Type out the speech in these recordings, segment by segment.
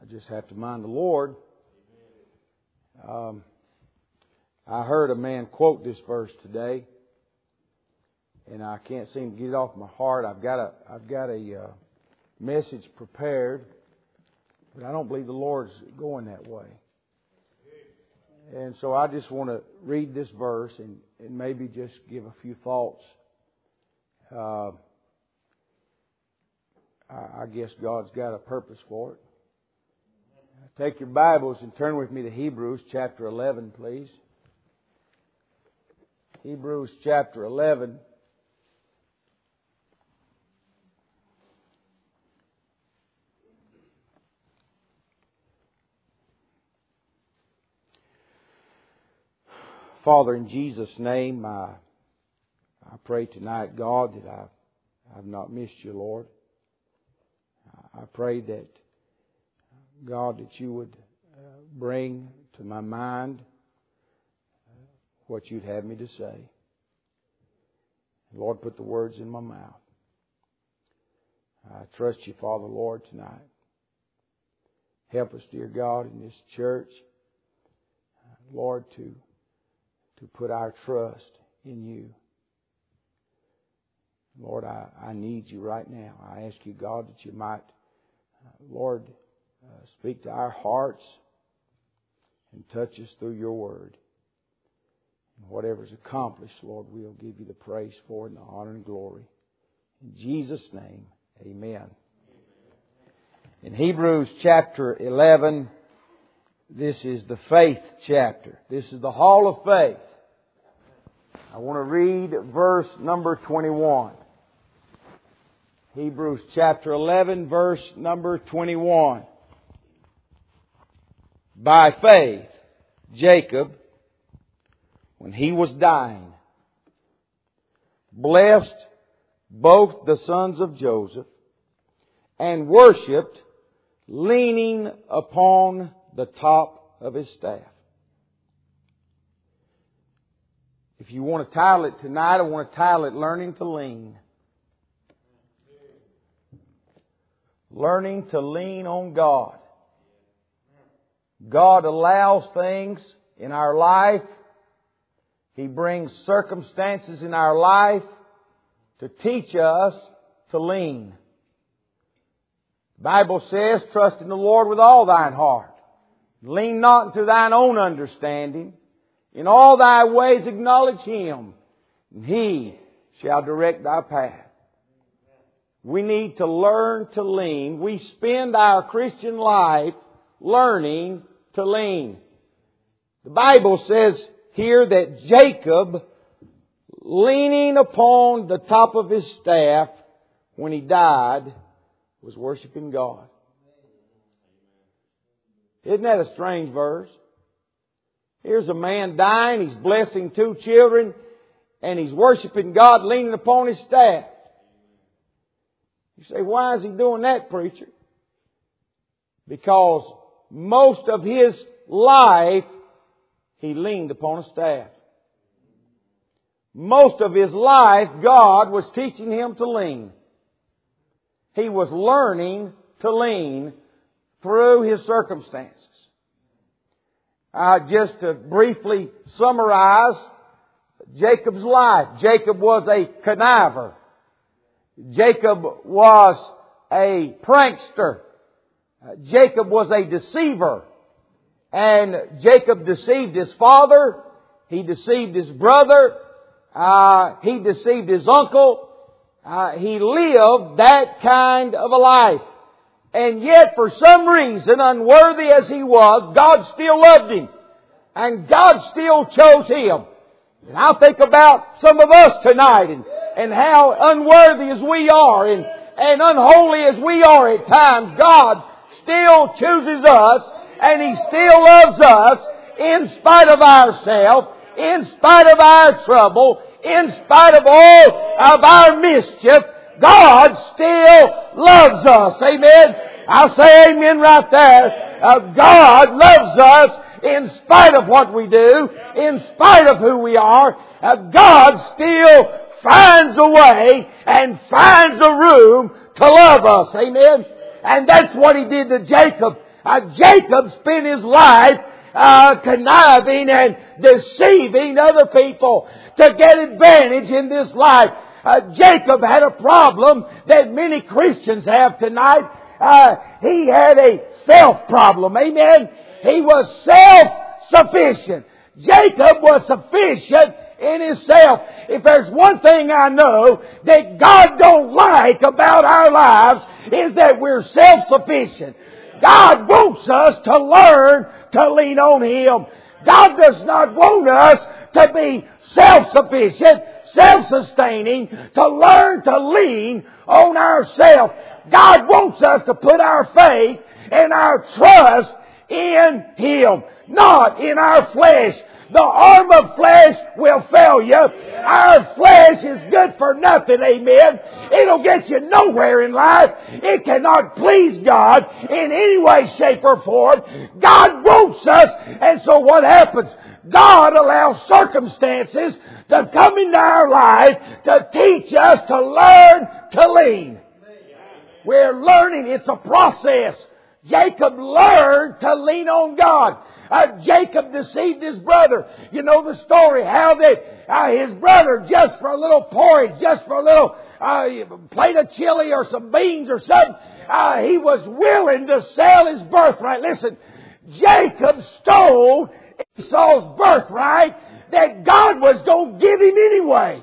just have to mind the Lord. I heard a man quote this verse today, and I can't seem to get it off my heart. I've got a message prepared, but I don't believe the Lord's going that way. And so I just want to read this verse and maybe just give a few thoughts. I guess God's got a purpose for it. Take your Bibles and turn with me to Hebrews chapter 11, please. Hebrews chapter 11. Father, in Jesus' name, I pray tonight, God, that I've not missed you, Lord. I pray that, God, that you would bring to my mind what you'd have me to say. Lord, put the words in my mouth. I trust you, Father, Lord, tonight. Help us, dear God, in this church, Lord, to put our trust in you. Lord, I need you right now. I ask you, God, that you might, Lord, speak to our hearts and touch us through your word. And whatever's accomplished, Lord, we'll give you the praise for it and the honor and glory. In Jesus' name, amen. In Hebrews chapter 11, this is the faith chapter. This is the hall of faith. I want to read verse number 21. Hebrews chapter 11, verse number 21. By faith, Jacob, when he was dying, blessed both the sons of Joseph and worshipped, leaning upon the top of his staff. If you want to title it tonight, I want to title it Learning to Lean. Learning to lean on God. God allows things in our life. He brings circumstances in our life to teach us to lean. The Bible says, trust in the Lord with all thine heart. Lean not into thine own understanding. In all thy ways acknowledge Him, and He shall direct thy path. We need to learn to lean. We spend our Christian life learning to lean. The Bible says here that Jacob, leaning upon the top of his staff when he died, was worshiping God. Isn't that a strange verse? Here's a man dying, he's blessing two children, and he's worshiping God, leaning upon his staff. You say, why is he doing that, preacher? Because most of his life, he leaned upon a staff. Most of his life, God was teaching him to lean. He was learning to lean through his circumstances. Just to briefly summarize Jacob's life. Jacob was a conniver. Jacob was a prankster. Jacob was a deceiver. And Jacob deceived his father. He deceived his brother. He deceived his uncle. He lived that kind of a life. And yet, for some reason, unworthy as he was, God still loved him. And God still chose him. And I think about some of us tonight and how unworthy as we are and unholy as we are at times, God still chooses us and He still loves us in spite of ourselves, in spite of our trouble, in spite of all of our mischief. God still loves us. Amen. I'll say amen right there. God loves us in spite of what we do, in spite of who we are. God still finds a way and finds a room to love us. Amen. And that's what He did to Jacob. Jacob spent his life conniving and deceiving other people to get advantage in this life. Jacob had a problem that many Christians have tonight. He had a self problem. Amen. He was self-sufficient. Jacob was sufficient in himself. If there's one thing I know that God don't like about our lives is that we're self-sufficient. God wants us to learn to lean on Him. God does not want us to be self-sufficient, self-sustaining, to learn to lean on ourselves. God wants us to put our faith and our trust in Him, not in our flesh. The arm of flesh will fail you. Our flesh is good for nothing, amen. It'll get you nowhere in life. It cannot please God in any way, shape, or form. God wants us, and so what happens? God allows circumstances to come into our life to teach us to learn to lean. We're learning. It's a process. Jacob learned to lean on God. Jacob deceived his brother. You know the story, how that his brother, just for a little porridge, just for a little plate of chili or some beans or something, he was willing to sell his birthright. Listen, Jacob stole Esau's birthright that God was going to give him anyway.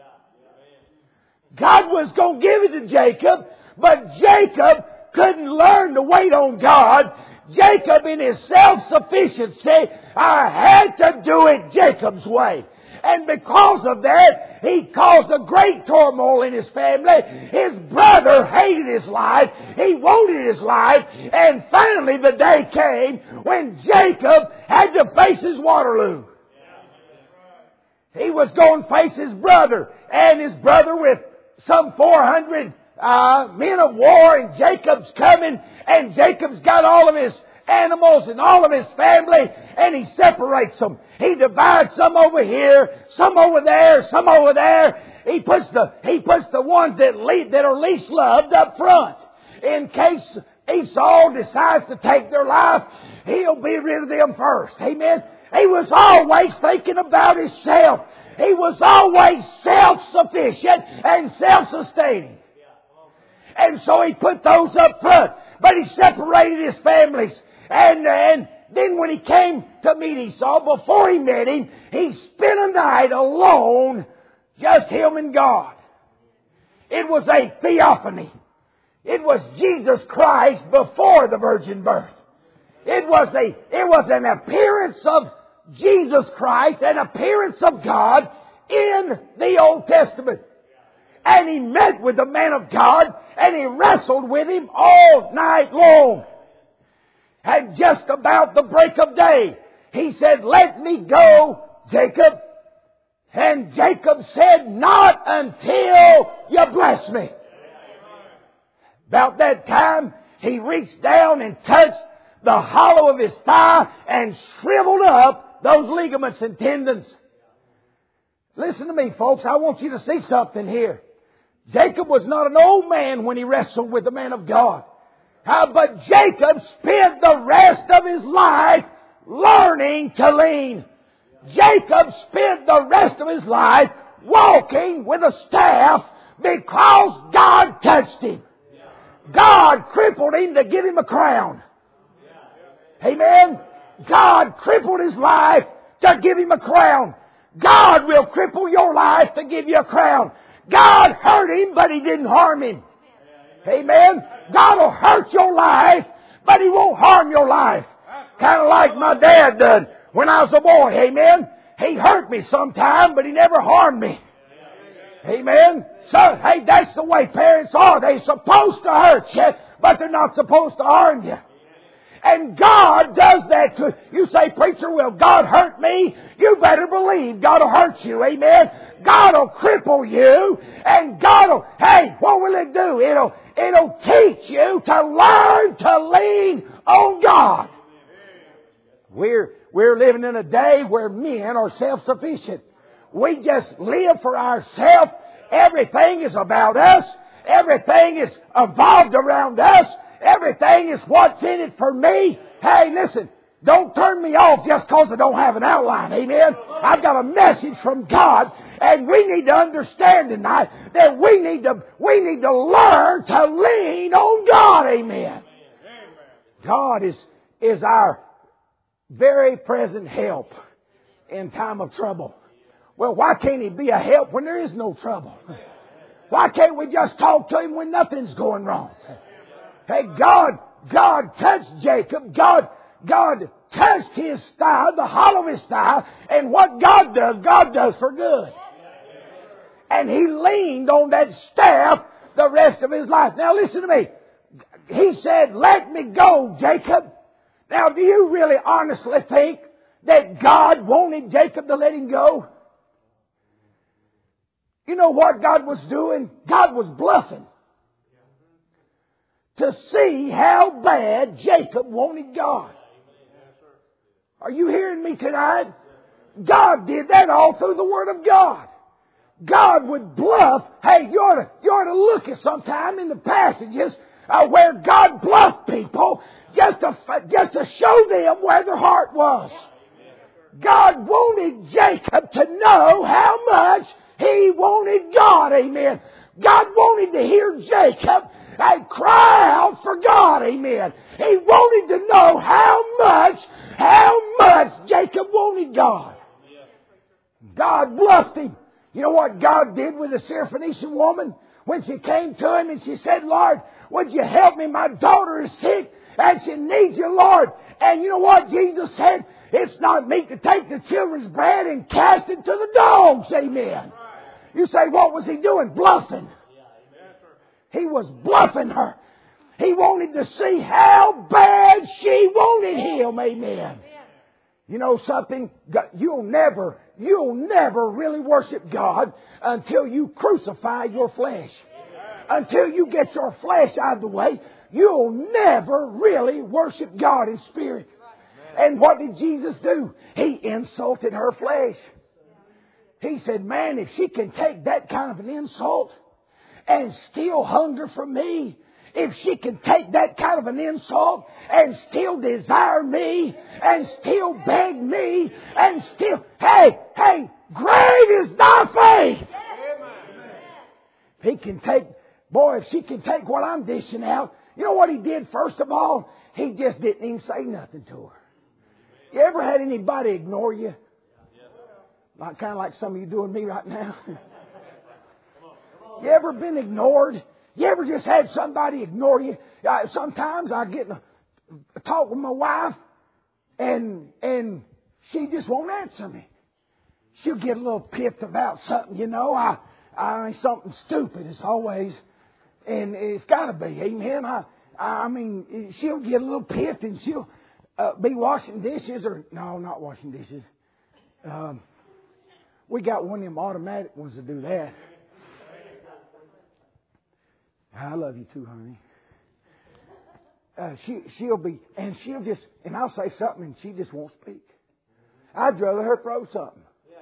God was going to give it to Jacob, but Jacob couldn't learn to wait on God. Jacob, in his self-sufficiency, had to do it Jacob's way. And because of that, he caused a great turmoil in his family. His brother hated his life. He wanted his life. And finally the day came when Jacob had to face his Waterloo. He was going to face his brother. And his brother with some 400 men of war, and Jacob's coming, and Jacob's got all of his animals and all of his family, and he separates them. He divides some over here, some over there, some over there. He puts the ones that are least loved up front. In case Esau decides to take their life, he'll be rid of them first. Amen. He was always thinking about himself. He was always self-sufficient and self-sustaining. And so he put those up front. But he separated his families. And then when he came to meet Esau, before he met him, he spent a night alone, just him and God. It was a theophany. It was Jesus Christ before the virgin birth. It was an appearance of Jesus Christ, an appearance of God in the Old Testament. And he met with the man of God, and he wrestled with him all night long. And just about the break of day, he said, "Let me go, Jacob." And Jacob said, "Not until you bless me." About that time, he reached down and touched the hollow of his thigh and shriveled up those ligaments and tendons. Listen to me, folks. I want you to see something here. Jacob was not an old man when he wrestled with the man of God. But Jacob spent the rest of his life learning to lean. Jacob spent the rest of his life walking with a staff because God touched him. God crippled him to give him a crown. Amen. God crippled his life to give him a crown. God will cripple your life to give you a crown. God hurt him, but He didn't harm him. Amen. God will hurt your life, but He won't harm your life. Kind of like my dad did when I was a boy. Amen. He hurt me sometime, but He never harmed me. Amen. So, hey, that's the way parents are. They're supposed to hurt you, but they're not supposed to harm you. And God does that to you. Say, "Preacher, will God hurt me?" You better believe God will hurt you. Amen. God will cripple you, and God will, hey, what will it do? It'll teach you to learn to lean on God. We're living in a day where men are self-sufficient. We just live for ourselves. Everything is about us. Everything is evolved around us. Everything is what's in it for me. Hey, listen. Don't turn me off just because I don't have an outline. Amen. I've got a message from God, and we need to understand tonight that we need to learn to lean on God. Amen. God is our very present help in time of trouble. Well, why can't He be a help when there is no trouble? Why can't we just talk to Him when nothing's going wrong? Hey, God touched Jacob. God touched his thigh, the hollow of his thigh, and what God does for good. And he leaned on that staff the rest of his life. Now listen to me. He said, "Let me go, Jacob." Now, do you really honestly think that God wanted Jacob to let him go? You know what God was doing? God was bluffing to see how bad Jacob wanted God. Are you hearing me tonight? God did that all through the Word of God. God would bluff. Hey, you ought to look at sometime in the passages where God bluffed people just to show them where their heart was. God wanted Jacob to know how much he wanted God. Amen. God wanted to hear Jacob cry out for God. Amen. He wanted to know how much Jacob wanted God. God bluffed him. You know what God did with the Syrophoenician woman? When she came to him and she said, "Lord, would you help me? My daughter is sick and she needs you, Lord." And you know what Jesus said? "It's not meet to take the children's bread and cast it to the dogs." Amen. You say, what was he doing? Bluffing. He was bluffing her. He wanted to see how bad she wanted him. Amen. You know something? You'll never really worship God until you crucify your flesh. Until you get your flesh out of the way, you'll never really worship God in spirit. And what did Jesus do? He insulted her flesh. He said, "Man, if she can take that kind of an insult and still hunger for me, if she can take that kind of an insult and still desire me and still beg me and still, hey, great is thy faith." He can take, boy, if she can take what I'm dishing out. You know what he did first of all? He just didn't even say nothing to her. You ever had anybody ignore you? Not kind of like some of you doing me right now. You ever been ignored? You ever just had somebody ignore you? Sometimes I get a talk with my wife and she just won't answer me. She'll get a little piffed about something, you know. I something stupid as always. And it's got to be, amen. I mean, she'll get a little piffed and she'll be washing dishes no, not washing dishes. We got one of them automatic ones to do that. I love you too, honey. She'll just, and I'll say something and she just won't speak. I'd rather her throw something.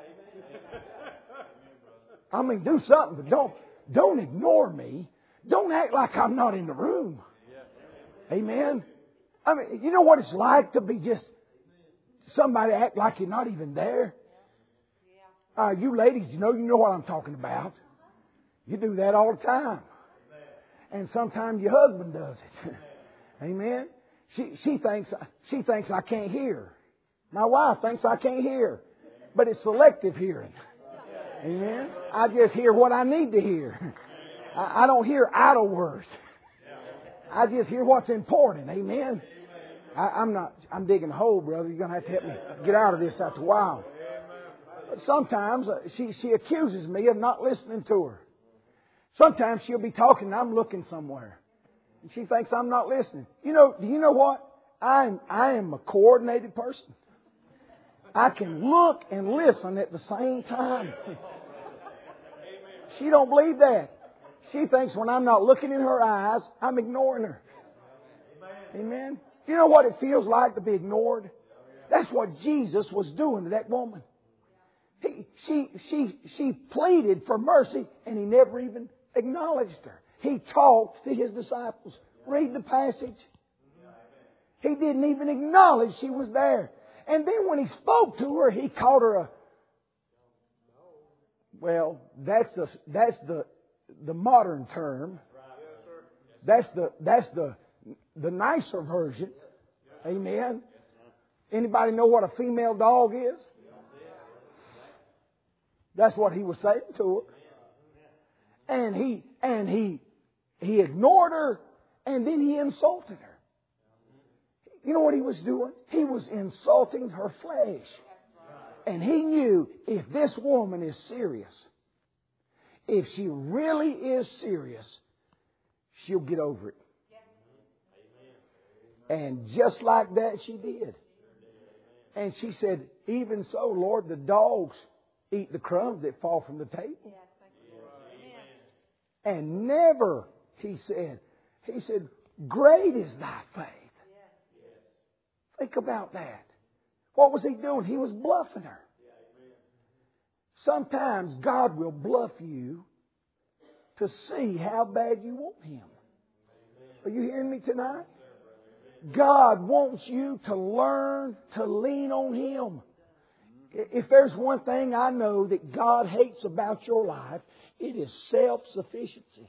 I mean, do something, but don't ignore me. Don't act like I'm not in the room. Amen. I mean, you know what it's like to be just somebody act like you're not even there? You ladies, you know what I'm talking about. You do that all the time. And sometimes your husband does it. Amen. She thinks I can't hear. My wife thinks I can't hear. But it's selective hearing. Amen. I just hear what I need to hear. I don't hear idle words. I just hear what's important. Amen. I'm digging a hole, brother. You're going to have to help me get out of this after a while. But sometimes she accuses me of not listening to her. Sometimes she'll be talking and I'm looking somewhere. And she thinks I'm not listening. Do you know what? I am a coordinated person. I can look and listen at the same time. She don't believe that. She thinks when I'm not looking in her eyes, I'm ignoring her. Amen. You know what it feels like to be ignored? That's what Jesus was doing to that woman. She pleaded for mercy and He never even acknowledged her. He talked to His disciples Read the passage. He didn't even acknowledge she was there. And then when he spoke to her, he called her a... Well, that's the modern term. That's the nicer version. Amen. Anybody know what a female dog is? That's what he was saying to her. And he ignored her, and then he insulted her. You know what he was doing? He was insulting her flesh. And he knew if this woman is serious, if she really is serious, she'll get over it. And just like that, she did. And she said, even so, Lord, the dogs eat the crumbs that fall from the table. And never, he said, great is thy faith. Think about that. What was he doing? He was bluffing her. Sometimes God will bluff you to see how bad you want Him. Are you hearing me tonight? God wants you to learn to lean on Him. If there's one thing I know that God hates about your life, it is self-sufficiency.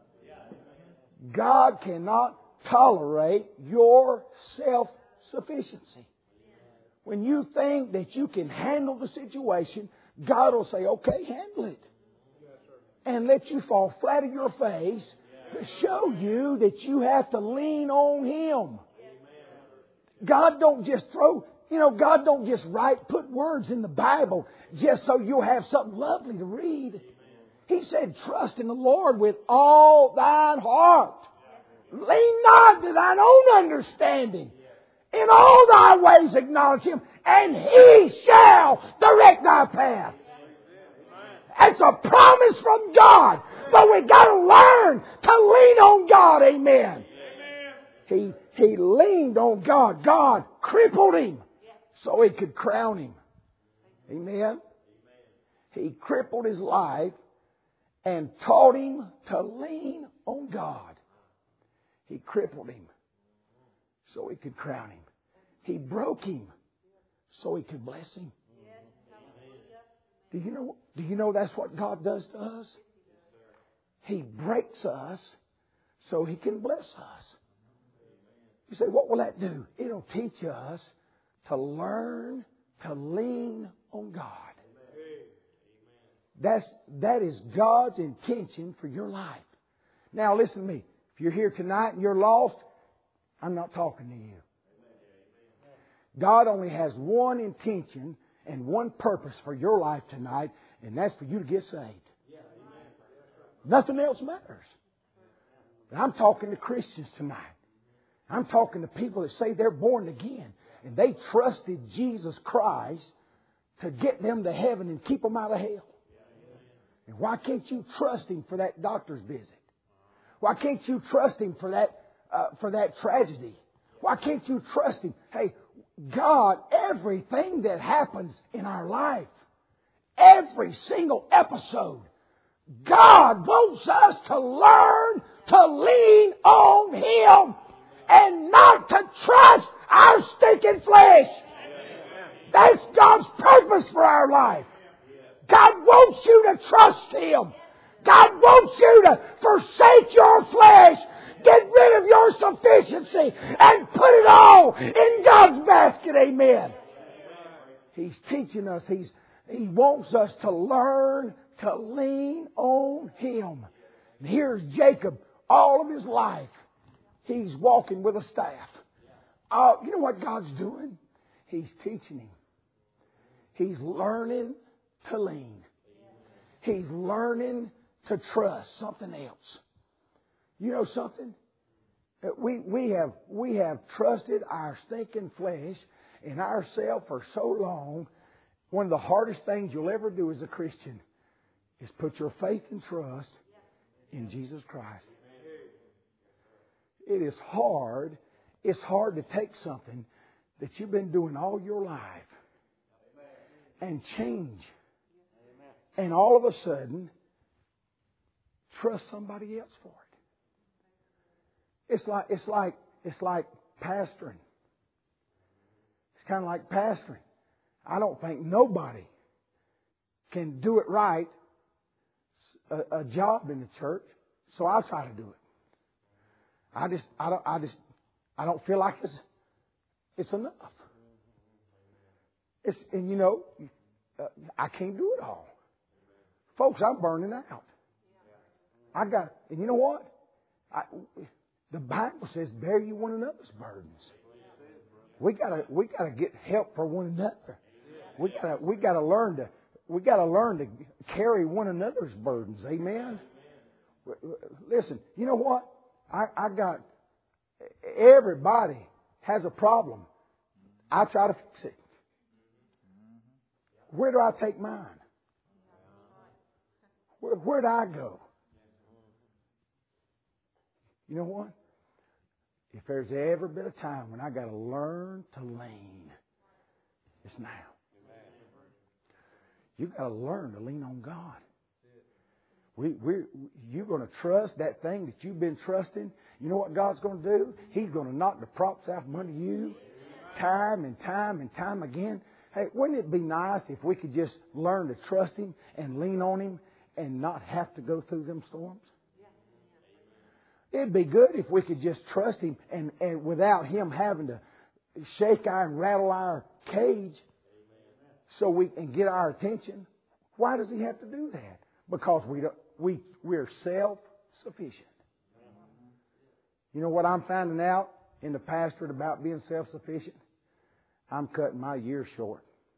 God cannot tolerate your self-sufficiency. When you think that you can handle the situation, God will say, okay, handle it. And let you fall flat on your face to show you that you have to lean on Him. God don't just God don't just put words in the Bible just so you'll have something lovely to read. He said, trust in the Lord with all thine heart. Lean not to thine own understanding. In all thy ways acknowledge Him, and He shall direct thy path. It's a promise from God, but we got to learn to lean on God. Amen. He leaned on God. God crippled him so He could crown him. Amen. He crippled his life and taught him to lean on God. He crippled him so He could crown him. He broke him so He could bless him. Do you know that's what God does to us? He breaks us so He can bless us. You say, what will that do? It'll teach us to learn to lean on God. That is God's intention for your life. Now listen to me. If you're here tonight and you're lost, I'm not talking to you. God only has one intention and one purpose for your life tonight, and that's for you to get saved. Nothing else matters. But I'm talking to Christians tonight. I'm talking to people that say they're born again and they trusted Jesus Christ to get them to heaven and keep them out of hell. And why can't you trust Him for that doctor's visit? Why can't you trust Him for that tragedy? Why can't you trust Him? Hey, God, everything that happens in our life, every single episode, God wants us to learn to lean on Him and not to trust our stinking flesh. That's God's purpose for our life. God wants you to trust Him. God wants you to forsake your flesh, get rid of your sufficiency, and put it all in God's basket. Amen. He's teaching us. He wants us to learn to lean on Him. And here's Jacob. All of his life, he's walking with a staff. You know what God's doing? He's teaching him. He's learning to lean. He's learning to trust something else. You know something? We have trusted our stinking flesh and ourselves for so long. One of the hardest things you'll ever do as a Christian is put your faith and trust in Jesus Christ. It is hard. It's hard to take something that you've been doing all your life and change. And all of a sudden, trust somebody else for It's like pastoring. It's kind of like pastoring. I don't think nobody can do it right, a job in the church, so I'll try to do it. I don't feel like it's enough. And you know, I can't do it all. Folks, I'm burning out. And you know what? The Bible says, bear you one another's burdens. We gotta get help for one another. We gotta learn to carry one another's burdens. Amen. Listen, you know what? Everybody has a problem. I try to fix it. Where do I take mine? Where do I go? You know what? If there's ever been a time when I got to learn to lean, it's now. You got to learn to lean on God. You're going to trust that thing that you've been trusting. You know what God's going to do? He's going to knock the props out from under you time and time and time again. Hey, wouldn't it be nice if we could just learn to trust Him and lean on Him and not have to go through them storms? It'd be good if we could just trust Him and without Him having to shake and rattle our cage so we can get our attention. Why does He have to do that? Because we're self-sufficient. You know what I'm finding out in the pastorate about being self-sufficient? I'm cutting my years short.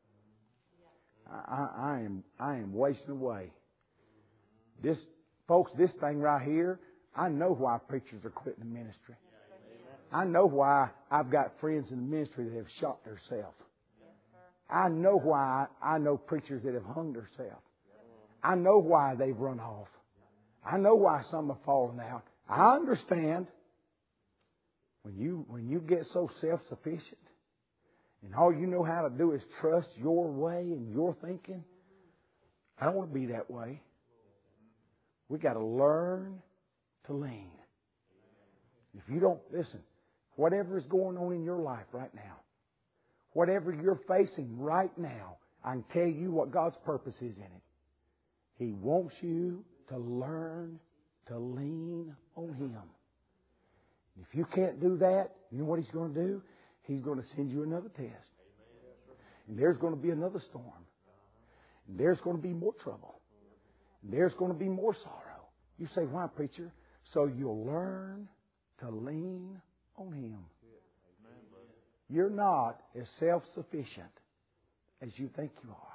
I am wasting away. This thing right here, I know why preachers are quitting the ministry. I know why I've got friends in the ministry that have shot themselves. I know why I know preachers that have hung themselves. I know why they've run off. I know why some have fallen out. I understand when you get so self-sufficient and all you know how to do is trust your way and your thinking. I don't want to be that way. We got to learn to lean. If you don't, listen, whatever is going on in your life right now, whatever you're facing right now, I can tell you what God's purpose is in it. He wants you to learn to lean on Him. If you can't do that, you know what He's going to do? He's going to send you another test. And there's going to be another storm. And there's going to be more trouble. And there's going to be more sorrow. You say, why, preacher? So you'll learn to lean on Him. You're not as self-sufficient as you think you are.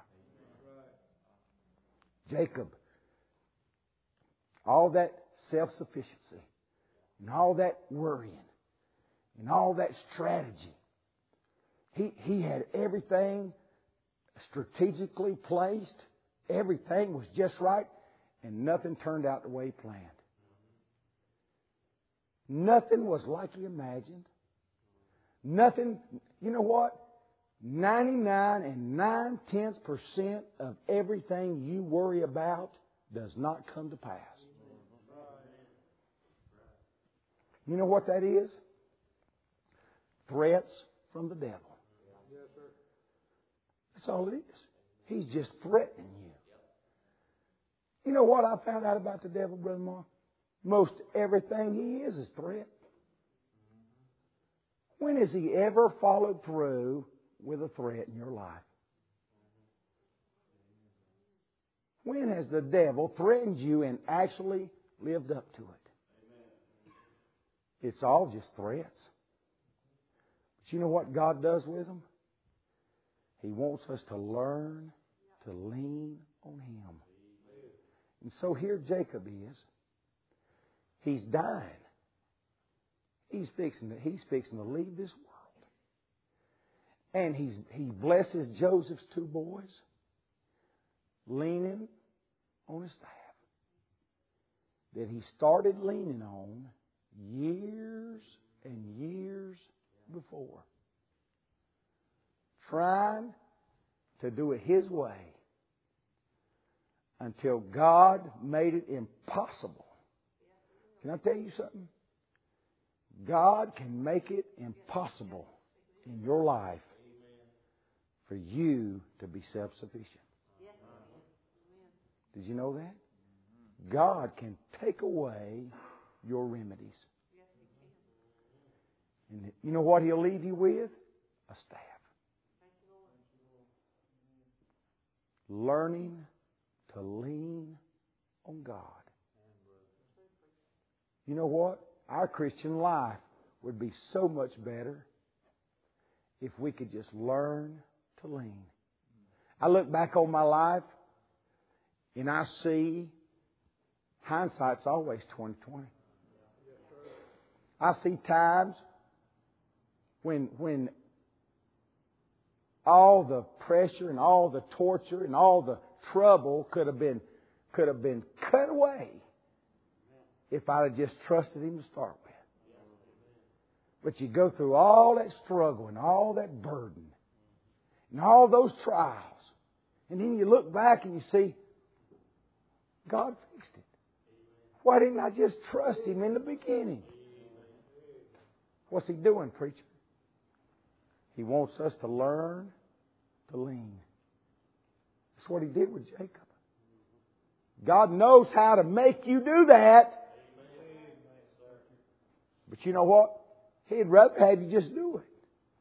Jacob, all that self-sufficiency and all that worrying and all that strategy, he had everything strategically placed. Everything was just right, and nothing turned out the way he planned. Nothing was like he imagined. Nothing, you know what? 99 9/10% of everything you worry about does not come to pass. You know what that is? Threats from the devil. That's all it is. He's just threatening you. You know what I found out about the devil, Brother Mark? Most everything he is threat. When has he ever followed through with a threat in your life? When has the devil threatened you and actually lived up to it? It's all just threats. But you know what God does with them? He wants us to learn to lean on Him. And so here Jacob is. He's dying. He's fixing to leave this world. And he blesses Joseph's two boys, leaning on his staff that he started leaning on years and years before, trying to do it his way until God made it impossible. Can I tell you something? God can make it impossible in your life for you to be self-sufficient. Did you know that? God can take away your remedies. And you know what He'll leave you with? A staff. Learning to lean on God. You know what? Our Christian life would be so much better if we could just learn to lean. I look back on my life and I see hindsight's always 20/20. I see times when all the pressure and all the torture and all the trouble could have been cut away if I'd have just trusted Him to start with. But you go through all that struggle and all that burden and all those trials, and then you look back and you see, God fixed it. Why didn't I just trust Him in the beginning? What's He doing, preacher? He wants us to learn to lean. That's what He did with Jacob. God knows how to make you do that. But you know what? He'd rather have you just do it.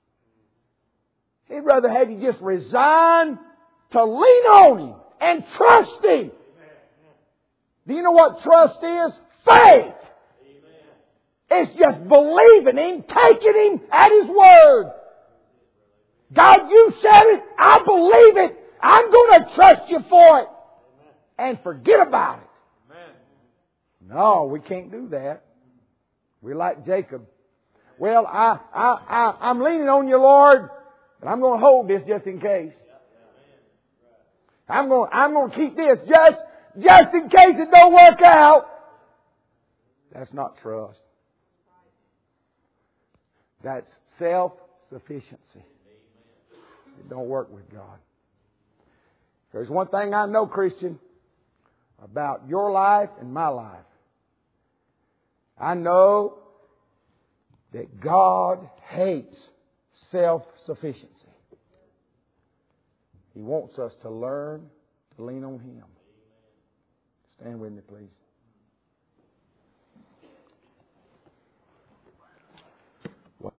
He'd rather have you just resign to lean on Him and trust Him. Do you know what trust is? Faith. It's just believing Him, taking Him at His word. God, You said it. I believe it. I'm going to trust You for it. And forget about it. No, we can't do that. We're like Jacob. Well, I'm leaning on You, Lord, but I'm going to hold this just in case. I'm going to keep this just in case it don't work out. That's not trust. That's self-sufficiency. It don't work with God. There's one thing I know, Christian, about your life and my life. I know that God hates self-sufficiency. He wants us to learn to lean on Him. Stand with me, please.